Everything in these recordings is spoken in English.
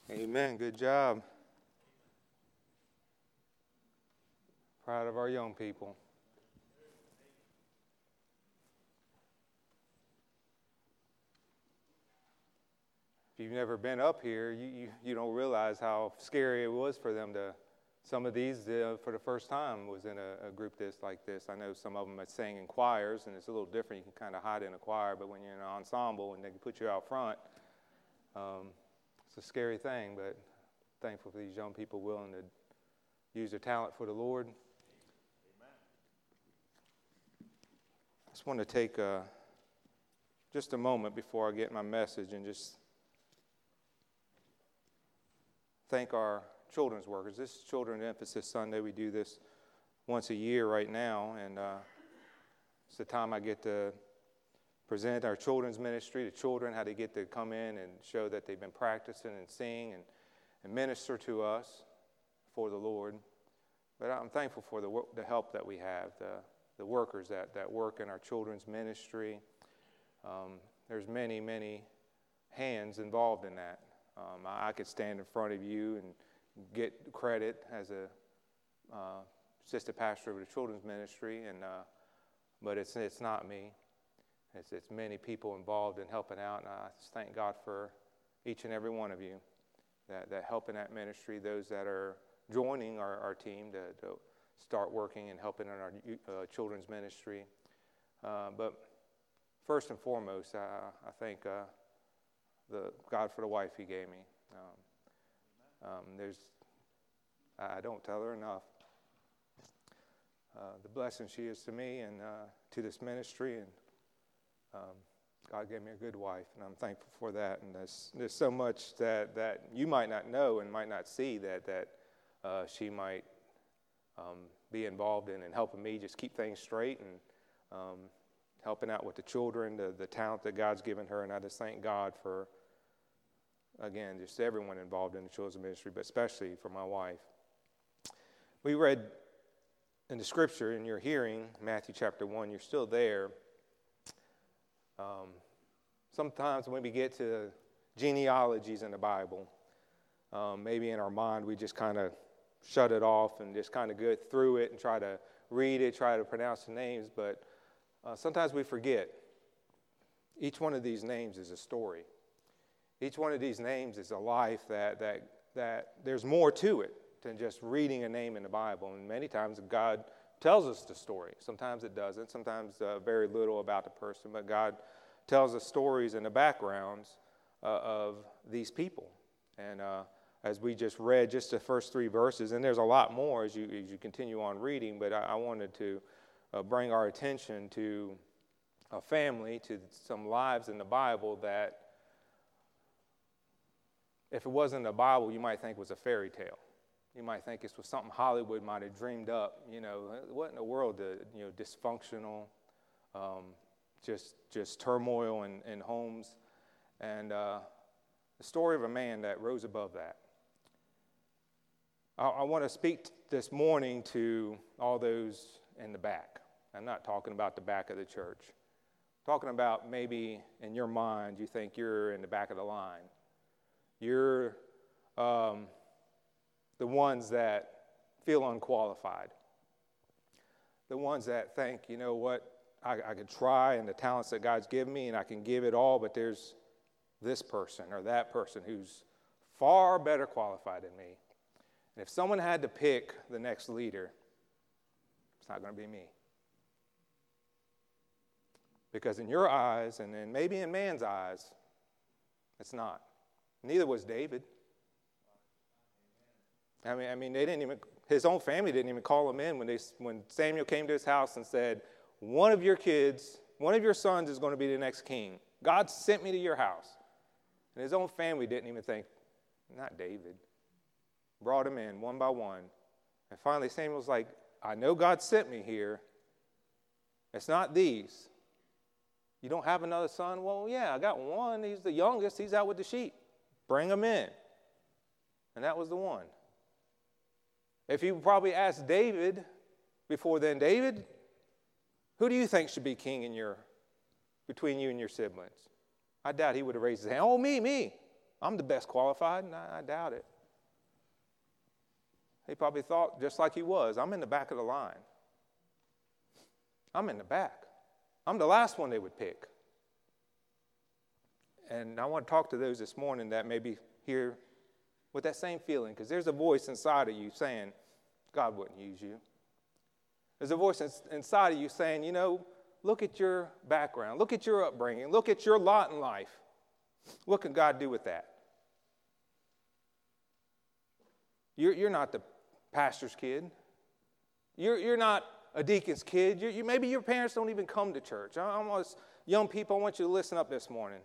Amen. Good job. Proud of our young people. If you've never been up here, you don't realize how scary it was for them to. Some of these, for the first time, was in a group like this. I know some of them are sang in choirs, and it's a little different. You can kind of hide in a choir, but when you're in an ensemble and they can put you out front, it's a scary thing. But thankful for these young people willing to use their talent for the Lord. Amen. I just want to take just a moment before I get my message and just thank our children's workers. This is Children Emphasis Sunday. We do this once a year right now, and it's the time I get to present our children's ministry to children, how they get to come in and show that they've been practicing and sing and minister to us for the Lord. But I'm thankful for the help that we have, the workers that work in our children's ministry. There's many, many hands involved in that. I could stand in front of you and get credit as a assistant pastor of the children's ministry, but it's not me. It's many people involved in helping out, and I just thank God for each and every one of you that help in that ministry, those that are joining our team to start working and helping in our children's ministry. But first and foremost, I thank the God for the wife He gave me. I don't tell her enough the blessing she is to me and to this ministry, and God gave me a good wife, and I'm thankful for that. And there's so much that you might not know and might not see that she might be involved in and helping me just keep things straight and helping out with the children, the talent that God's given her. And I just thank God for, again, just everyone involved in the children's ministry, but especially for my wife. We read in the scripture in your hearing, Matthew chapter 1, you're still there. Sometimes when we get to genealogies in the Bible, maybe in our mind we just kind of shut it off and just kind of go through it and try to read it, try to pronounce the names, but sometimes we forget. Each one of these names is a story. Each one of these names is a life that there's more to it than just reading a name in the Bible. And many times God tells us the story. Sometimes it doesn't. Sometimes very little about the person. But God tells us stories in the backgrounds of these people. And as we just read just the first 3 verses, and there's a lot more as you continue on reading, but I wanted to bring our attention to a family, to some lives in the Bible that if it wasn't the Bible, you might think was a fairy tale. You might think this was something Hollywood might have dreamed up. What in the world? Dysfunctional, just turmoil in homes, and the story of a man that rose above that. I want to speak this morning to all those in the back. I'm not talking about the back of the church. I'm talking about maybe in your mind you think you're in the back of the line. You're the ones that feel unqualified. The ones that think, you know what, I could try and the talents that God's given me and I can give it all, but there's this person or that person who's far better qualified than me. And if someone had to pick the next leader, it's not going to be me. Because in your eyes, and then maybe in man's eyes, it's not. Neither was David. I mean, they didn't even. His own family didn't even call him in when Samuel came to his house and said, "One of your kids, one of your sons, is going to be the next king. God sent me to your house." And his own family didn't even think, "Not David." Brought him in one by one, and finally Samuel's like, "I know God sent me here. It's not these. You don't have another son? Well, yeah, I got one. He's the youngest. He's out with the sheep. Bring him in." And that was the one. If you probably asked David before then, "David, who do you think should be king between you and your siblings?" I doubt he would have raised his hand. "Oh, me. I'm the best qualified, and I doubt it. He probably thought just like he was, I'm in the back of the line. I'm in the back. I'm the last one they would pick. And I want to talk to those this morning that may be here with that same feeling, because there's a voice inside of you saying, God wouldn't use you. There's a voice inside of you saying, you know, look at your background, look at your upbringing, look at your lot in life. What can God do with that? You're not the pastor's kid. You're not a deacon's kid. Maybe your parents don't even come to church. Young people, I want you to listen up this morning.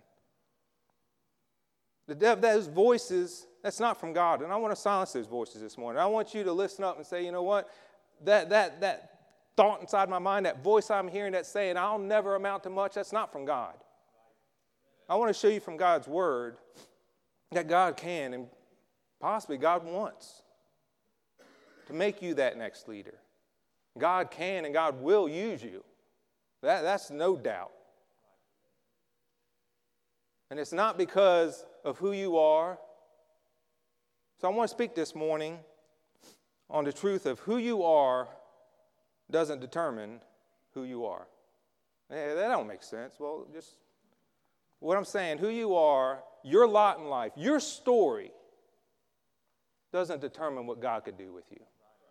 Those voices, that's not from God. And I want to silence those voices this morning. I want you to listen up and say, you know what? That thought inside my mind, that voice I'm hearing that's saying, I'll never amount to much, that's not from God. I want to show you from God's word that God can and possibly God wants to make you that next leader. God can and God will use you. That's no doubt. And it's not because of who you are. So I want to speak this morning on the truth of who you are doesn't determine who you are. That don't make sense. Well, just what I'm saying, who you are, your lot in life, your story doesn't determine what God could do with you.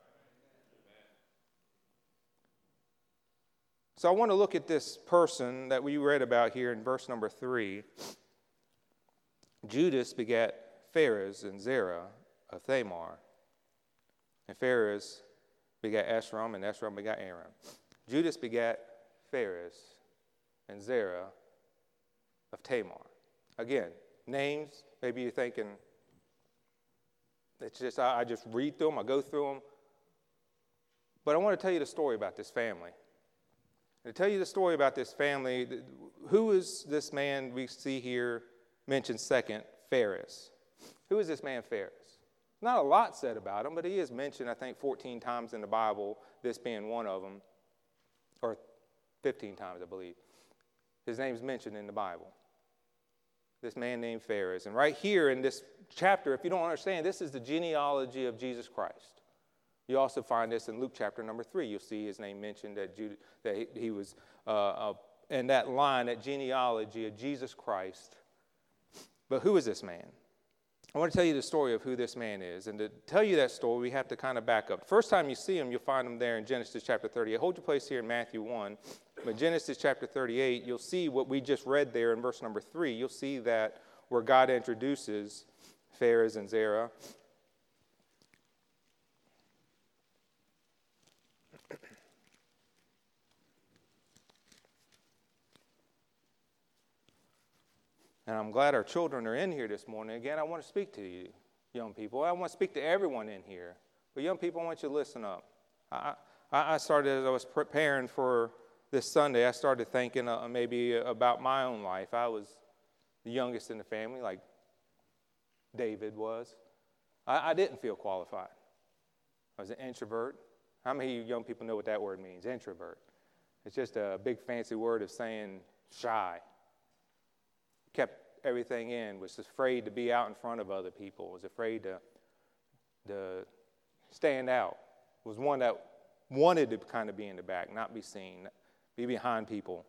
So I want to look at this person that we read about here in verse number 3. Judas begat Pharez and Zerah of Thamar. And Pharez begat Esrom, and Esrom begat Aram. Judas begat Pharez and Zerah of Tamar. Again, names, maybe you're thinking, it's just, I just read through them, I go through them. But I want to tell you the story about this family. To tell you the story about this family, who is this man we see here mentioned second, Pharez? Who is this man Pharez? Not a lot said about him, but he is mentioned, I think, 14 times in the Bible, this being one of them, or 15 times, I believe. His name's mentioned in the Bible. This man named Pharez. And right here in this chapter, if you don't understand, this is the genealogy of Jesus Christ. You also find this in Luke chapter number 3. You'll see his name mentioned, that he was in that line, that genealogy of Jesus Christ. But who is this man? I want to tell you the story of who this man is. And to tell you that story, we have to kind of back up. The first time you see him, you'll find him there in Genesis chapter 38. Hold your place here in Matthew 1. But Genesis chapter 38, you'll see what we just read there in verse number 3. You'll see that where God introduces Pharez and Zerah. And I'm glad our children are in here this morning. Again, I want to speak to you, young people. I want to speak to everyone in here. But young people, I want you to listen up. I started, as I was preparing for this Sunday, I started thinking maybe about my own life. I was the youngest in the family, like David was. I didn't feel qualified. I was an introvert. How many of you young people know what that word means, introvert? It's just a big fancy word of saying shy. Kept everything in, was afraid to be out in front of other people, was afraid to stand out, was one that wanted to kind of be in the back, not be seen, be behind people.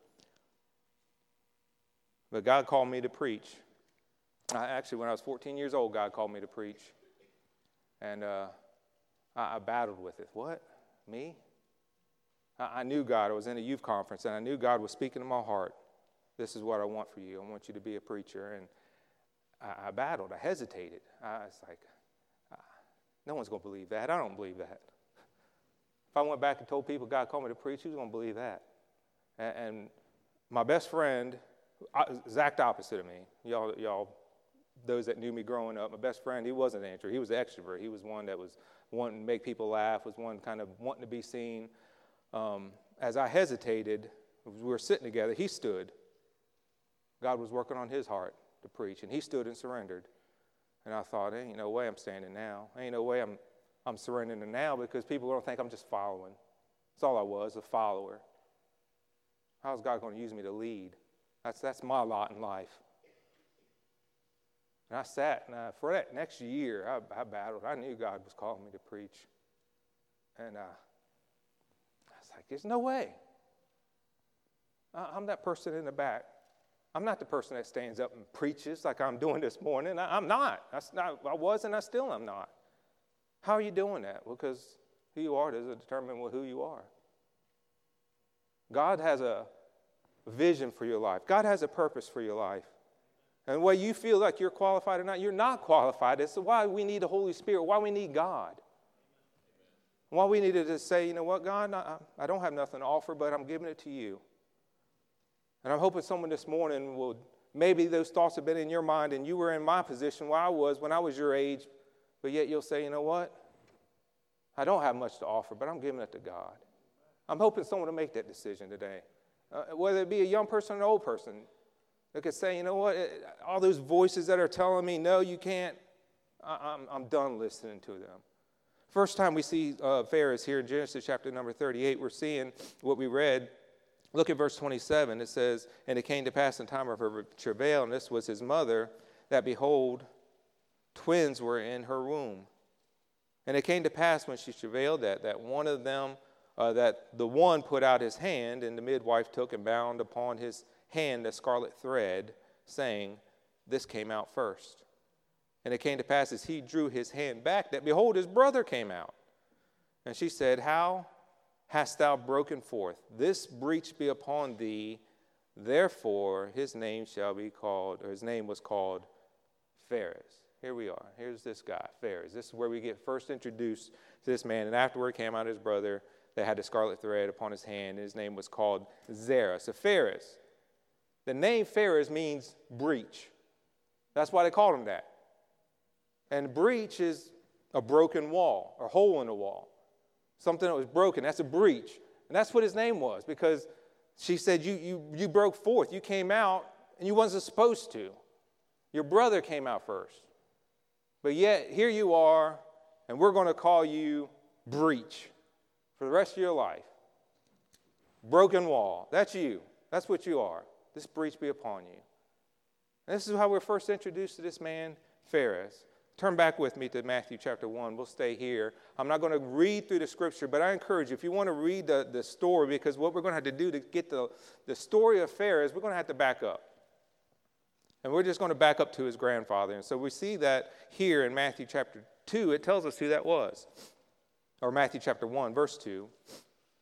But God called me to preach. Actually, when I was 14 years old, God called me to preach. And I battled with it. What? Me? I knew God. I was in a youth conference, and I knew God was speaking to my heart. This is what I want for you. I want you to be a preacher. And I battled. I hesitated. I was like, no one's going to believe that. I don't believe that. If I went back and told people God called me to preach, who's going to believe that? And my best friend, exact opposite of me. Y'all, those that knew me growing up, my best friend, he wasn't an introvert. He was an extrovert. He was one that was wanting to make people laugh, was one kind of wanting to be seen. As I hesitated, we were sitting together, he stood. God was working on his heart to preach, and he stood and surrendered. And I thought, ain't no way I'm standing now. Ain't no way I'm surrendering now, because people are going to think I'm just following. That's all I was, a follower. How is God going to use me to lead? That's my lot in life. And I sat, and for that next year, I battled. I knew God was calling me to preach. And I was like, there's no way. I'm that person in the back. I'm not the person that stands up and preaches like I'm doing this morning. I'm not. I was and I still am not. How are you doing that? Well, because who you are doesn't determine who you are. God has a vision for your life. God has a purpose for your life. And whether you feel like you're qualified or not, you're not qualified. It's why we need the Holy Spirit, why we need God. Why we need to just say, you know what, God, I don't have nothing to offer, but I'm giving it to you. And I'm hoping someone this morning will, maybe those thoughts have been in your mind and you were in my position where I was when I was your age, but yet you'll say, you know what? I don't have much to offer, but I'm giving it to God. I'm hoping someone will make that decision today. Whether it be a young person or an old person, they could say, you know what? All those voices that are telling me, no, you can't, I'm done listening to them. First time we see Phares here in Genesis chapter number 38, we're seeing what we read. Look at verse 27. It says, and it came to pass in time of her travail, and this was his mother, that behold, twins were in her womb. And it came to pass when she travailed that one of them, that the one put out his hand, and the midwife took and bound upon his hand a scarlet thread, saying, this came out first. And it came to pass as he drew his hand back, that behold, his brother came out. And she said, how hast thou broken forth? This breach be upon thee. Therefore his name shall be called, or his name was called Phares. Here we are. Here's this guy, Phares. This is where we get first introduced to this man. And afterward came out his brother that had the scarlet thread upon his hand. And his name was called Zerah. So Phares. The name Phares means breach. That's why they called him that. And breach is a broken wall, or hole in a wall. Something that was broken. That's a breach. And that's what his name was, because she said, you broke forth. You came out, and you wasn't supposed to. Your brother came out first. But yet, here you are, and we're going to call you breach for the rest of your life. Broken wall. That's you. That's what you are. This breach be upon you. And this is how we're first introduced to this man, Phares. Turn back with me to Matthew chapter 1. We'll stay here. I'm not going to read through the scripture, but I encourage you, if you want to read the story, because what we're going to have to do to get the story of Phares, we're going to have to back up. And we're just going to back up to his grandfather. And so we see that here in Matthew chapter 2, it tells us who that was. Or Matthew chapter 1, verse 2. The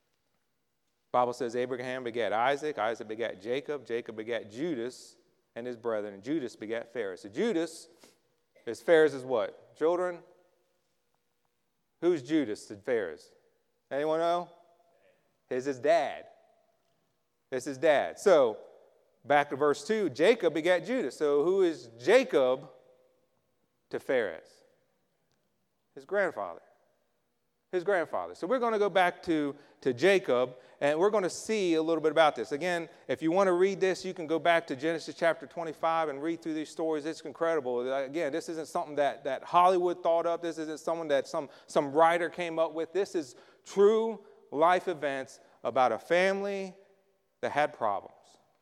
Bible says Abraham begat Isaac, Isaac begat Jacob, Jacob begat Judas and his brethren, and Judas begat Phares. So Judas is Phares' what? Children? Who's Judas and Phares? Anyone know? It's his dad. It's his dad. So, back to verse 2, Jacob begat Judas. So who is Jacob to Phares? His grandfather. His grandfather. So we're going to go back to Jacob, and we're going to see a little bit about this. Again, if you want to read this, you can go back to Genesis chapter 25 and read through these stories. It's incredible. Again, this isn't something that Hollywood thought up. This isn't someone that some writer came up with. This is true life events about a family that had problems.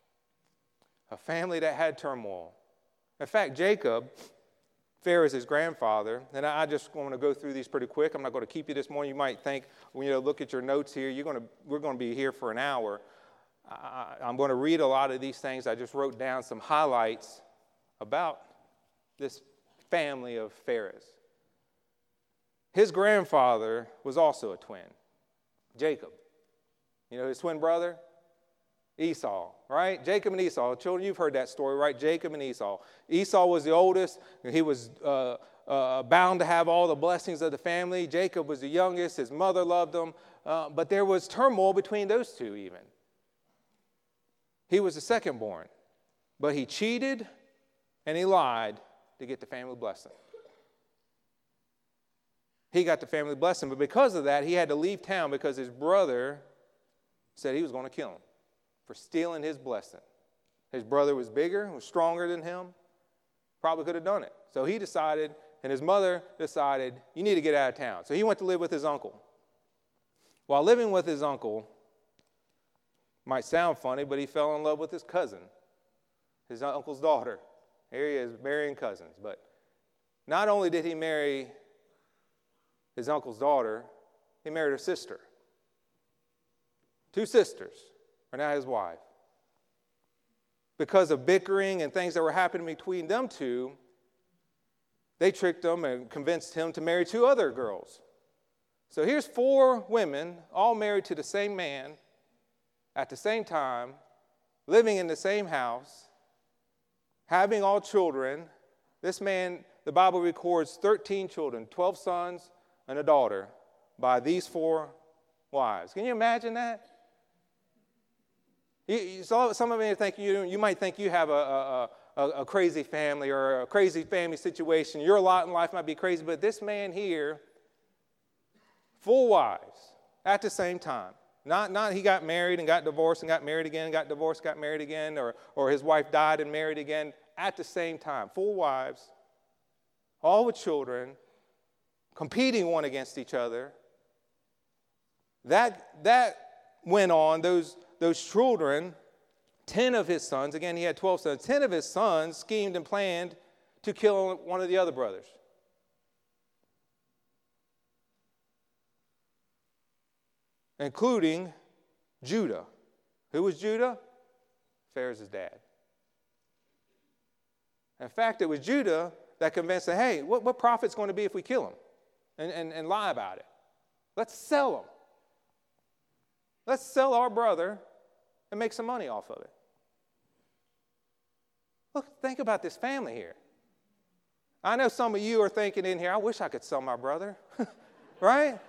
A family that had turmoil. In fact, Jacob, Phares' grandfather, and I just want to go through these pretty quick. I'm not going to keep you this morning. You might think, look at your notes here. We're going to be here for an hour. I'm going to read a lot of these things. I just wrote down some highlights about this family of Phares. His grandfather was also a twin, Jacob. His twin brother? Esau, right? Jacob and Esau. Children, you've heard that story, right? Jacob and Esau. Esau was the oldest. He was bound to have all the blessings of the family. Jacob was the youngest. His mother loved him. But there was turmoil between those two even. He was the second born. But he cheated and he lied to get the family blessing. He got the family blessing. But because of that, he had to leave town because his brother said he was going to kill him for stealing his blessing. His brother was bigger, was stronger than him, probably could have done it. So he decided, and his mother decided, you need to get out of town. So he went to live with his uncle. While living with his uncle, might sound funny, but he fell in love with his cousin, his uncle's daughter. Here he is marrying cousins. But not only did he marry his uncle's daughter, he married her sister. 2 sisters are now his wife. Because of bickering and things that were happening between them two, they tricked him and convinced him to marry 2 other girls. So here's 4 women, all married to the same man at the same time, living in the same house, having all children. This man, the Bible records 13 children, 12 sons and a daughter by these 4 wives. Can you imagine that? Some of you think you might think you have a crazy family or a crazy family situation. Your lot in life might be crazy, but this man here, 4 wives at the same time. Not he got married and got divorced and got married again, got divorced, got married again, or his wife died and married again at the same time. 4 wives, all with children, competing one against each other. That went on. Those children, 10 of his sons, again, he had 12 sons, 10 of his sons schemed and planned to kill one of the other brothers. Including Judah. Who was Judah? Phares' dad. In fact, it was Judah that convinced him, hey, what profit's going to be if we kill him and lie about it? Let's sell him. Let's sell our brother and make some money off of it. Look, think about this family here. I know some of you are thinking in here, I wish I could sell my brother, right?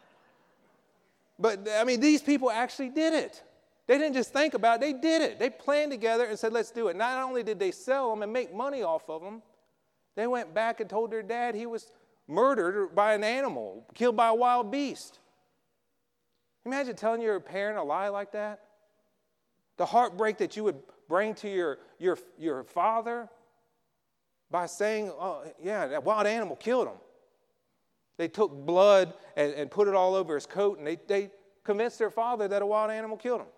But, I mean, these people actually did it. They didn't just think about it, they did it. They planned together and said, let's do it. Not only did they sell them and make money off of them, they went back and told their dad he was murdered by an animal, killed by a wild beast. Imagine telling your parent a lie like that. The heartbreak that you would bring to your father by saying, oh, yeah, that wild animal killed him. They took blood and put it all over his coat, and they convinced their father that a wild animal killed him.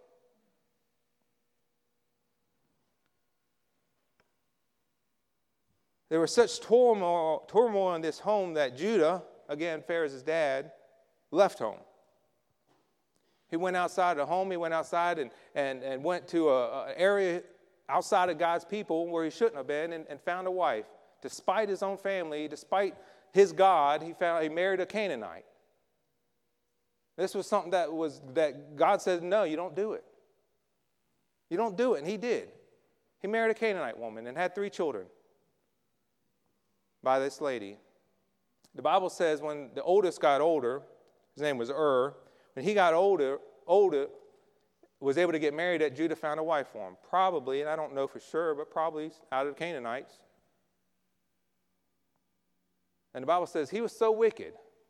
There was such turmoil in this home that Judah, again, Phares' dad, left home. He went outside the home. He went outside and went to an area outside of God's people where he shouldn't have been and found a wife. Despite his own family, despite his God, he married a Canaanite. This was something that God said, no, you don't do it. You don't do it, and he did. He married a Canaanite woman and had 3 children by this lady. The Bible says when the oldest got older, his name was when he got older, was able to get married, that Judah found a wife for him. Probably, and I don't know for sure, but probably out of the Canaanites. And the Bible says he was so wicked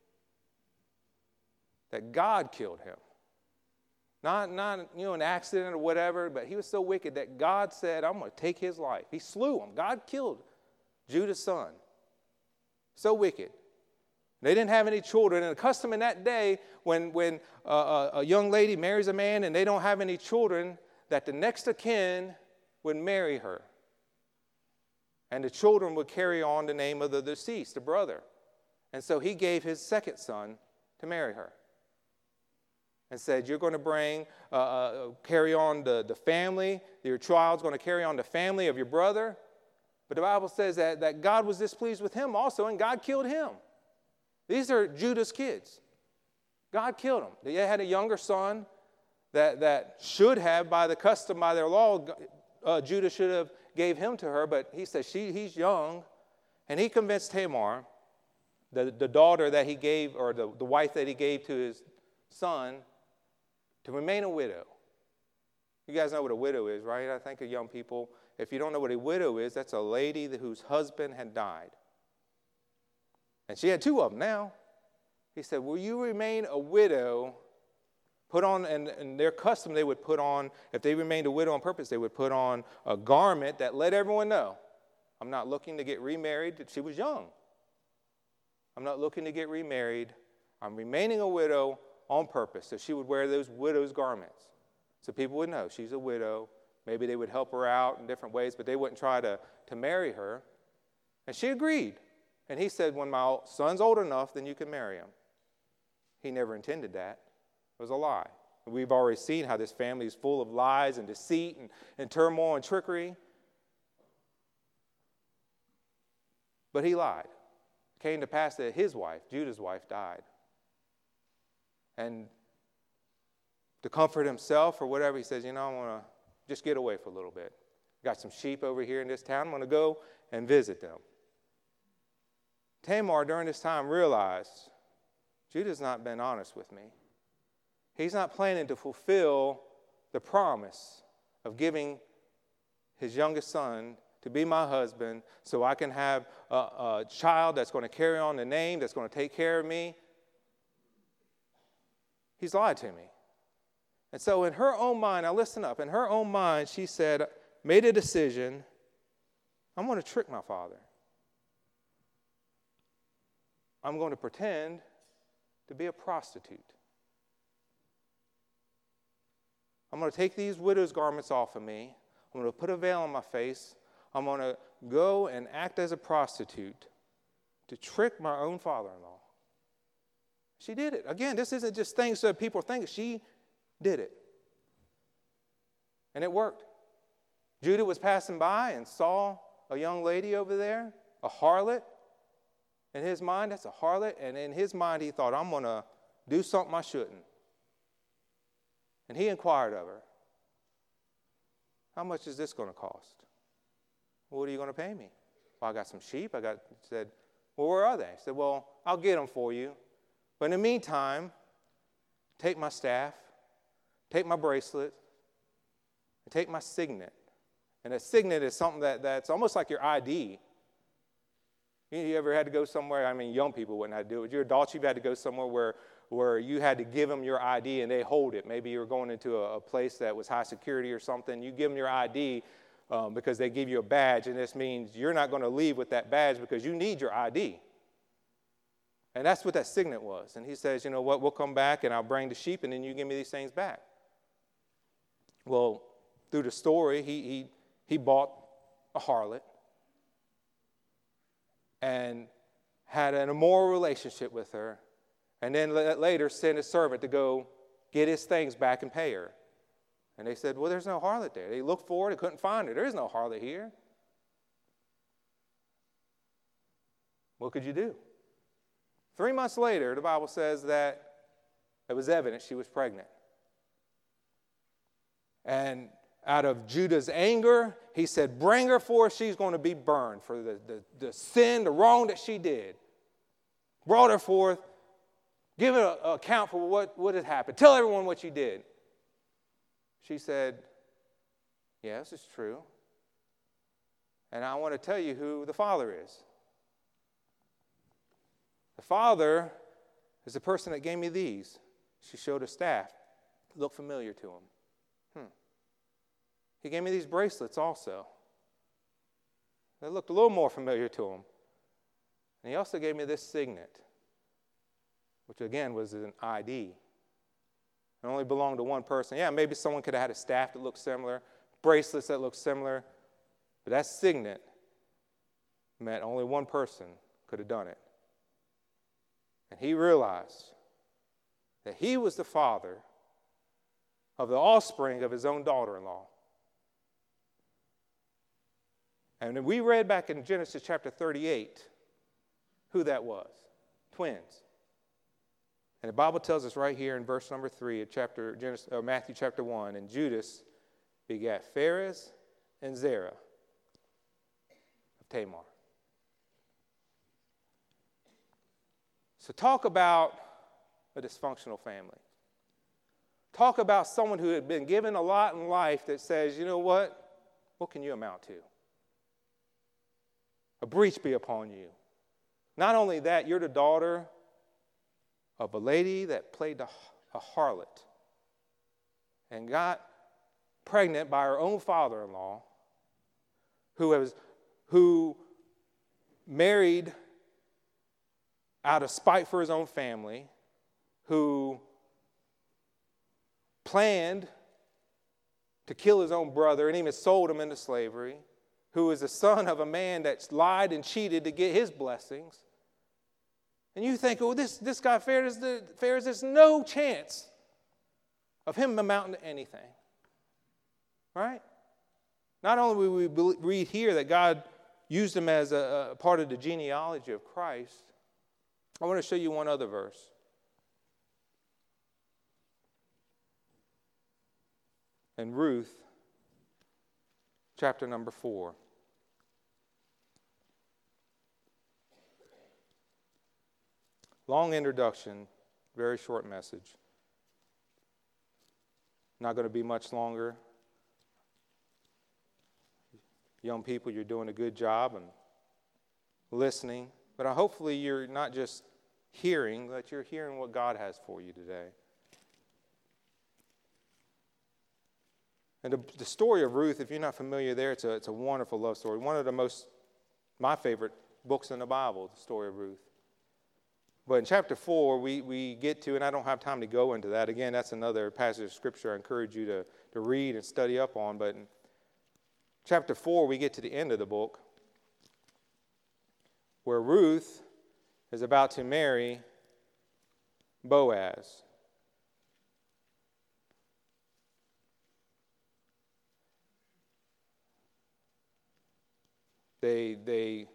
that God killed him. Not an accident or whatever, but he was so wicked that God said, I'm going to take his life. He slew him. God killed Judah's son. So wicked. They didn't have any children. And the custom in that day, when a young lady marries a man and they don't have any children, that the next of kin would marry her. And the children would carry on the name of the deceased, the brother. And so he gave his second son to marry her. And said, you're going to carry on the family. Your child's going to carry on the family of your brother. But the Bible says that God was displeased with him also, and God killed him. These are Judah's kids. God killed them. They had a younger son that should have, by the custom, by their law, Judah should have gave him to her, but he said he's young. And he convinced Tamar, the daughter that he gave, or the wife that he gave to his son, to remain a widow. You guys know what a widow is, right? I think of young people. If you don't know what a widow is, that's a lady whose husband had died. And she had 2 of them now. He said, will you remain a widow? Put on, and their custom, they would put on, if they remained a widow on purpose, they would put on a garment that let everyone know, I'm not looking to get remarried. She was young. I'm not looking to get remarried. I'm remaining a widow on purpose. So she would wear those widow's garments. So people would know she's a widow. Maybe they would help her out in different ways, but they wouldn't try to marry her. And she agreed. And he said, when my son's old enough, then you can marry him. He never intended that. It was a lie. We've already seen how this family is full of lies and deceit and turmoil and trickery. But he lied. It came to pass that his wife, Judah's wife, died. And to comfort himself or whatever, he says, I want to just get away for a little bit. Got some sheep over here in this town. I'm going to go and visit them. Tamar, during this time, realized Judah's not been honest with me. He's not planning to fulfill the promise of giving his youngest son to be my husband so I can have a child that's going to carry on the name, that's going to take care of me. He's lied to me. And so in her own mind, now listen up, in her own mind, she said, made a decision, I'm going to trick my father. I'm going to pretend to be a prostitute. I'm going to take these widow's garments off of me. I'm going to put a veil on my face. I'm going to go and act as a prostitute to trick my own father-in-law. She did it. Again, this isn't just things that people think. She did it. And it worked. Judah was passing by and saw a young lady over there, a harlot. In his mind, that's a harlot. And in his mind, he thought, I'm going to do something I shouldn't. And he inquired of her, how much is this going to cost? What are you going to pay me? Well, I got some sheep. Said, well, where are they? I said, well, I'll get them for you. But in the meantime, take my staff, take my bracelet, and take my signet. And a signet is something that's almost like your ID. You ever had to go somewhere? I mean, young people wouldn't have to do it. You're adults, you've had to go somewhere where you had to give them your ID and they hold it. Maybe you were going into a place that was high security or something. You give them your ID because they give you a badge, and this means you're not going to leave with that badge because you need your ID. And that's what that signet was. And he says, you know what, we'll come back and I'll bring the sheep and then you give me these things back. Well, through the story, he bought a harlot and had an immoral relationship with her, and then later sent a servant to go get his things back and pay her. And they said, well, there's no harlot there. They looked for it, they couldn't find her. There is no harlot here. What could you do? 3 months later, the Bible says that it was evident she was pregnant. And out of Judah's anger, he said, bring her forth, she's going to be burned for the sin, the wrong that she did. Brought her forth, give an account for what had happened. Tell everyone what you did. She said, yes, it's true. And I want to tell you who the father is. The father is the person that gave me these. She showed a staff. It looked familiar to him. He gave me these bracelets also. They looked a little more familiar to him. And he also gave me this signet, which again was an ID. It only belonged to one person. Yeah, maybe someone could have had a staff that looked similar, bracelets that looked similar, but that signet meant only one person could have done it. And he realized that he was the father of the offspring of his own daughter-in-law. And we read back in Genesis chapter 38 who that was. Twins. And the Bible tells us right here in verse number 3 of Matthew chapter 1, and Judas begat Pharez and Zerah of Tamar. So talk about a dysfunctional family. Talk about someone who had been given a lot in life that says, you know what can you amount to? A breach be upon you. Not only that, you're the daughter of a lady that played a harlot and got pregnant by her own father-in-law who married out of spite for his own family, who planned to kill his own brother and even sold him into slavery, who is the son of a man that's lied and cheated to get his blessings. And you think, oh, this guy Pharisee, there's no chance of him amounting to anything. Right? Not only will we read here that God used him as a part of the genealogy of Christ, I want to show you one other verse. In Ruth, chapter number 4. Long introduction, very short message. Not going to be much longer. Young people, you're doing a good job and listening. But hopefully you're not just hearing, but you're hearing what God has for you today. And the story of Ruth, if you're not familiar there, it's a wonderful love story. One of my favorite books in the Bible, the story of Ruth. But in chapter 4, we get to, and I don't have time to go into that. Again, that's another passage of Scripture I encourage you to read and study up on. But in chapter 4, we get to the end of the book, where Ruth is about to marry Boaz. They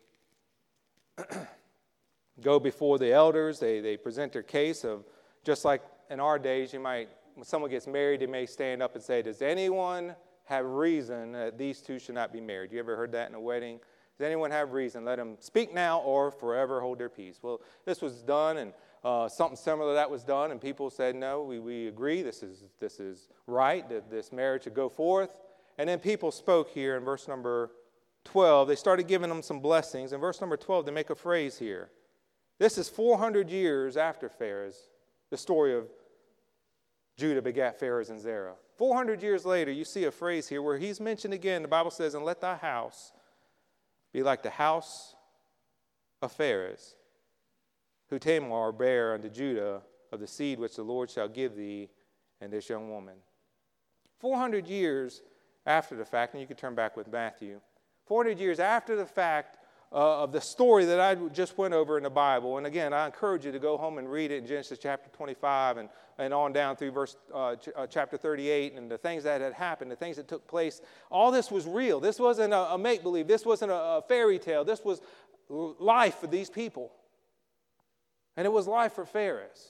go before the elders. They present their case of, just like in our days, when someone gets married, they may stand up and say, does anyone have reason that these two should not be married? You ever heard that in a wedding? Does anyone have reason? Let them speak now or forever hold their peace. Well, this was done, and something similar to that was done, and people said, no, we agree. This is right, that this marriage should go forth. And then people spoke here in verse number 12. They started giving them some blessings. In verse number 12, they make a phrase here. This is 400 years after Pharez, the story of Judah begat Pharez and Zerah. 400 years later, you see a phrase here where he's mentioned again. The Bible says, and let thy house be like the house of Pharez, who Tamar bare unto Judah of the seed which the Lord shall give thee and this young woman. 400 years after the fact, and you can turn back with Matthew, 400 years after the fact of the story that I just went over in the Bible. And again, I encourage you to go home and read it in Genesis chapter 25 and on down through chapter 38 and the things that had happened, the things that took place. All this was real. This wasn't a make-believe. This wasn't a fairy tale. This was life for these people. And it was life for Pharez.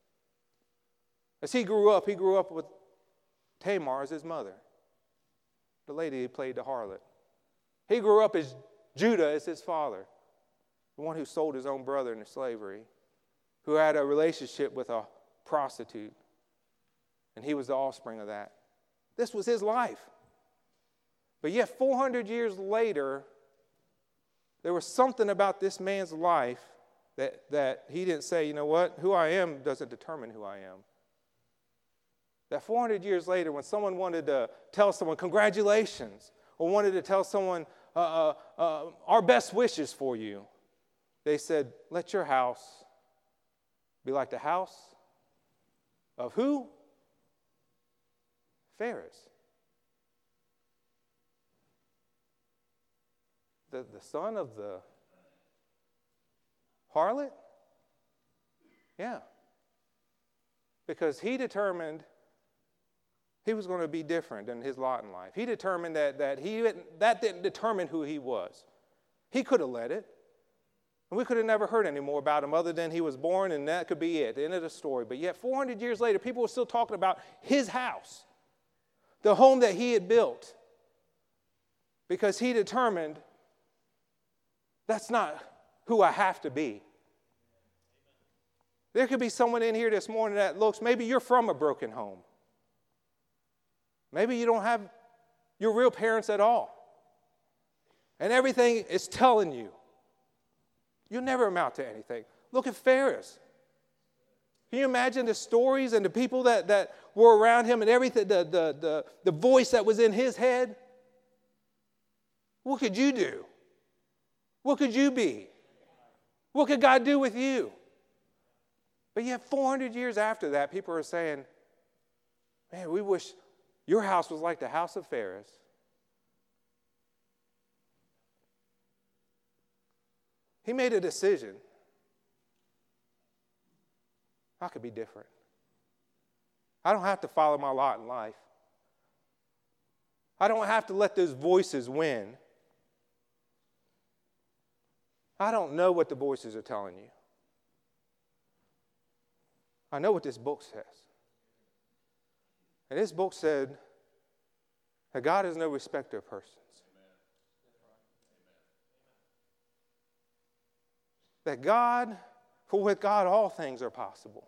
As he grew up with Tamar as his mother, the lady who played the harlot. He grew up as Judah as his father, the one who sold his own brother into slavery, who had a relationship with a prostitute, and he was the offspring of that. This was his life. But yet 400 years later, there was something about this man's life that he didn't say, you know what, who I am doesn't determine who I am. That 400 years later, when someone wanted to tell someone, congratulations, or wanted to tell someone, our best wishes for you, they said, let your house be like the house of who? Pharez. The son of the harlot? Yeah. Because he determined he was going to be different than his lot in life. He determined that didn't determine who he was. He could have let it. And we could have never heard any more about him other than he was born and that could be it, the end of the story. But yet 400 years later, people were still talking about his house, the home that he had built, because he determined that's not who I have to be. There could be someone in here this morning that looks, maybe you're from a broken home. Maybe you don't have your real parents at all. And everything is telling you, you'll never amount to anything. Look at Pharez. Can you imagine the stories and the people that were around him and everything, the voice that was in his head? What could you do? What could you be? What could God do with you? But yet 400 years after that, people are saying, man, we wish Your house was like the house of Pharaoh. He made a decision. I could be different. I don't have to follow my lot in life. I don't have to let those voices win. I don't know what the voices are telling you. I know what this book says. And this book said that God is no respecter of persons. That God, for with God all things are possible.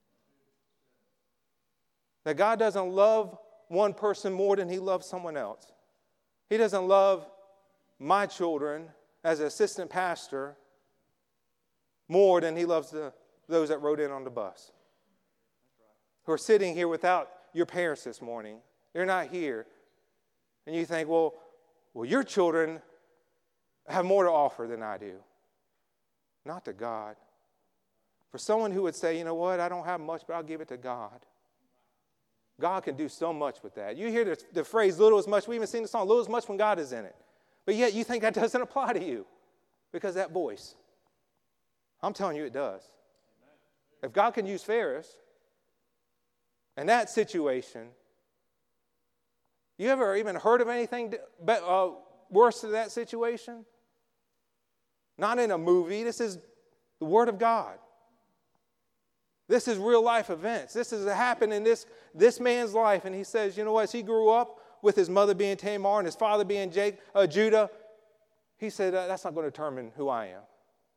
That God doesn't love one person more than he loves someone else. He doesn't love my children as an assistant pastor more than he loves those that rode in on the bus. Who are sitting here without your parents this morning. They're not here. And you think, well, your children have more to offer than I do. Not to God. For someone who would say, you know what, I don't have much, but I'll give it to God. God can do so much with that. You hear the phrase, little as much. We even sing the song, little as much when God is in it. But yet you think that doesn't apply to you because that voice. I'm telling you it does. If God can use Ferris in that situation, you ever even heard of anything worse than that situation? Not in a movie. This is the Word of God. This is real life events. This has happened in this man's life. And he says, you know what, as he grew up with his mother being Tamar and his father being Judah, he said, that's not going to determine who I am.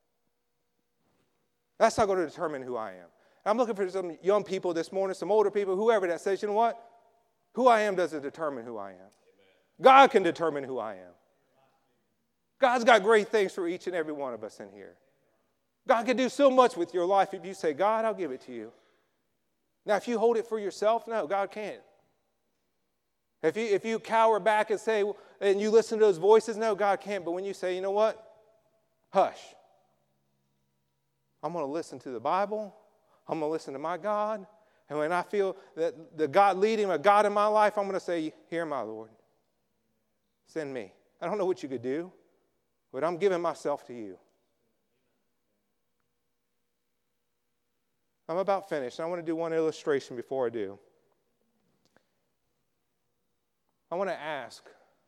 That's not going to determine who I am. I'm looking for some young people this morning, some older people, whoever that says, you know what, who I am doesn't determine who I am. Amen. God can determine who I am. God's got great things for each and every one of us in here. God can do so much with your life if you say, God, I'll give it to you. Now, if you hold it for yourself, no, God can't. If you cower back and say, and you listen to those voices, no, God can't. But when you say, you know what? Hush. I'm going to listen to the Bible. I'm going to listen to my God. And when I feel that the God leading, a God in my life, I'm going to say, here, my Lord. Send me. I don't know what you could do, but I'm giving myself to you. I'm about finished. I want to do one illustration before I do. I want to ask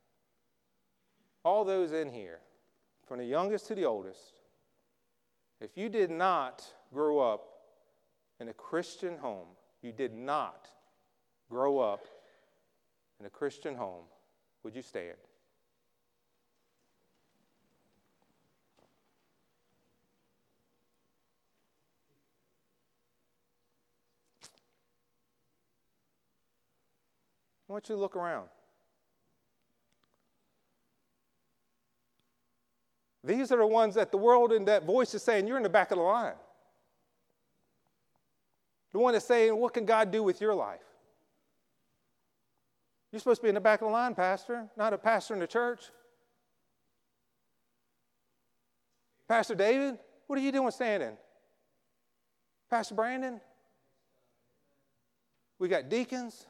all those in here, from the youngest to the oldest, if you did not grow up in a Christian home, you did not grow up in a Christian home, would you stand? I want you to look around. These are the ones that the world and that voice is saying, you're in the back of the line. The one that's saying, what can God do with your life? You're supposed to be in the back of the line, pastor, not a pastor in the church. Pastor David, what are you doing standing? Pastor Brandon? We got deacons,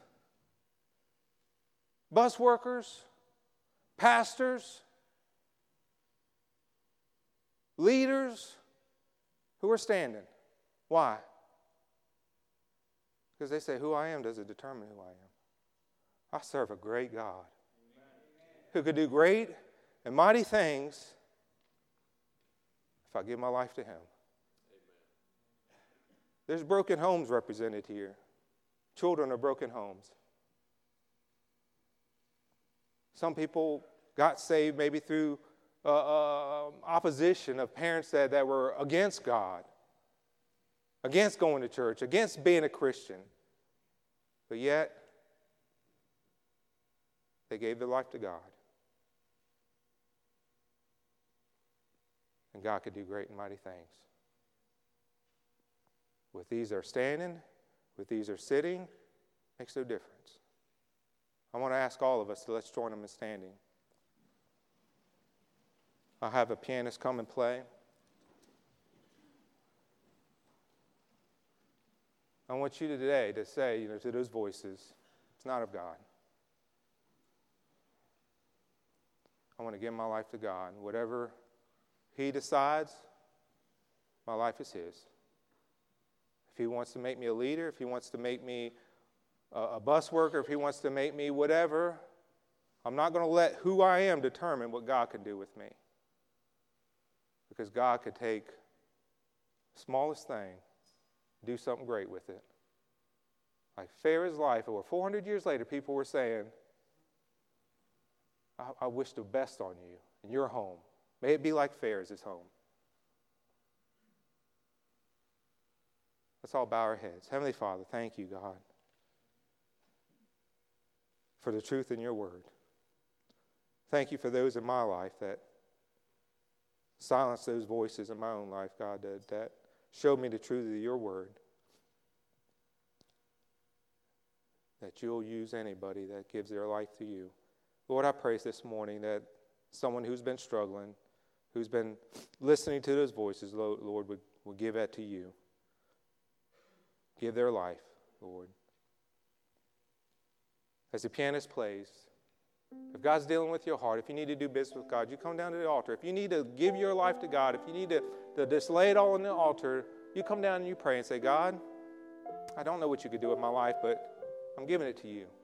bus workers, pastors, leaders who are standing. Why? Because they say, who I am doesn't determine who I am. I serve a great God who could do great and mighty things if I give my life to him. There's broken homes represented here. Children are broken homes. Some people got saved maybe through opposition of parents that were against God, against going to church, against being a Christian. But yet, they gave their life to God. And God could do great and mighty things. With these are standing, with these are sitting, makes no difference. I want to ask all of us to let's join them in standing. I'll have a pianist come and play. I want you today to say, to those voices, it's not of God. I want to give my life to God. Whatever He decides, my life is His. If He wants to make me a leader, if He wants to make me a bus worker, if He wants to make me whatever, I'm not going to let who I am determine what God can do with me. Because God could take the smallest thing, do something great with it. Like Pharaoh's life, over 400 years later, people were saying, I wish the best on you in your home. May it be like Pharaoh's home. Let's all bow our heads. Heavenly Father, thank you, God, for the truth in your word. Thank you for those in my life that silence those voices in my own life, God, that showed me the truth of your word. That you'll use anybody that gives their life to you. Lord, I pray this morning that someone who's been struggling, who's been listening to those voices, Lord, would give that to you. Give their life, Lord. As the pianist plays, if God's dealing with your heart, if you need to do business with God, you come down to the altar. If you need to give your life to God, if you need to just lay it all on the altar, you come down and you pray and say, God, I don't know what you could do with my life, but I'm giving it to you.